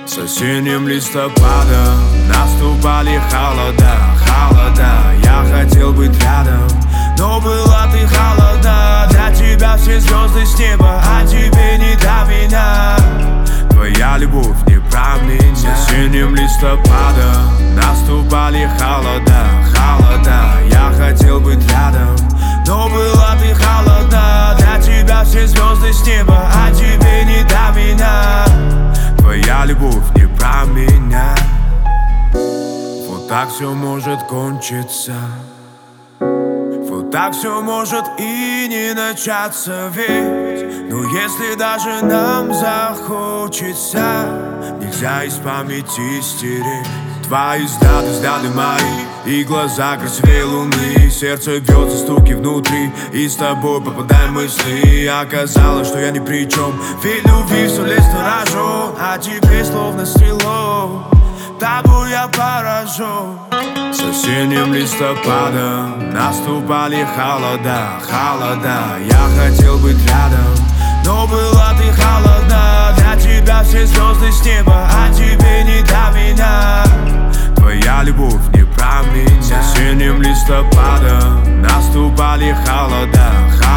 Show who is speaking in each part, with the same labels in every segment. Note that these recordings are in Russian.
Speaker 1: С осенним листопадом наступали холода. Я хотел быть рядом, но была ты холодна. Для тебя все звезды с неба, а тебе не до меня. Твоя любовь не про меня. С осенним листопадом наступали холода. Я хотел быть рядом, но была ты холодна. Для тебя все звезды с неба, а тебе не до меня. Твоя любовь не про меня. Вот так все может кончиться, вот так все может и не начаться. Ведь, ну если даже нам захочется, нельзя из памяти стереть твои взгляды мои и глаза красивее луны. Сердце бьется, стуки внутри, и с тобой попадаем в мысли. Оказалось, что я ни при чем, ведь любви все лес сторожен, а теперь словно стрелой тобой я поражен. С осенним листопадом наступали холода. Я хотел быть рядом, но была ты холодна. Для тебя все звезды с неба, а тебе не до меня. Твоя любовь не про меня. С осенним листопадом наступали холода.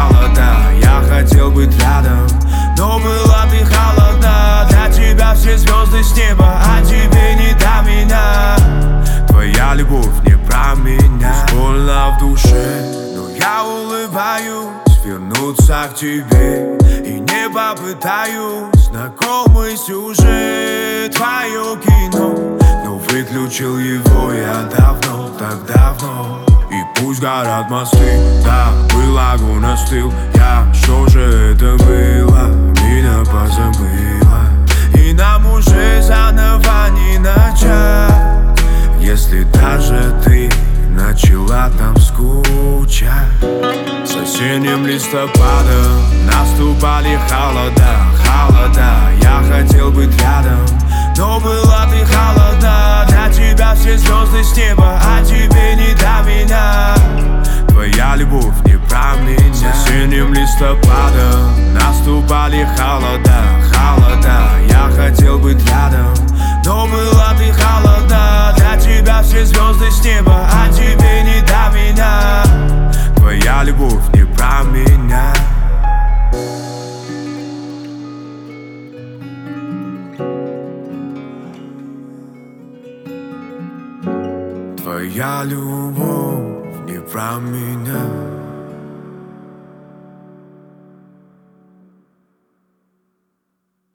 Speaker 1: Я хотел быть рядом, но была ты холодна. Для тебя все звезды с неба, а тебе не до меня. Твоя любовь не про меня. Больно в душе, но я улыбаюсь вернуться к тебе и не попытаюсь. Знакомый сюжет, твое кино, но выключил его я давно, так давно. И пусть горят мосты, да, был огонь, остыл. Что же это было, меня позабыла. И нам уже заново не начать, если даже ты начала там скучать. С осенним листопадом наступали холода. Я хотел быть рядом, но была ты холодна. Для тебя все звезды с неба, а тебе не до меня. Твоя любовь не про меня. С осенним листопадом наступали холода. Я хотел быть рядом, но была ты холодна. Для тебя все звезды с неба, а тебе не до меня. Твоя любовь не про меня. Твоя любовь не про меня.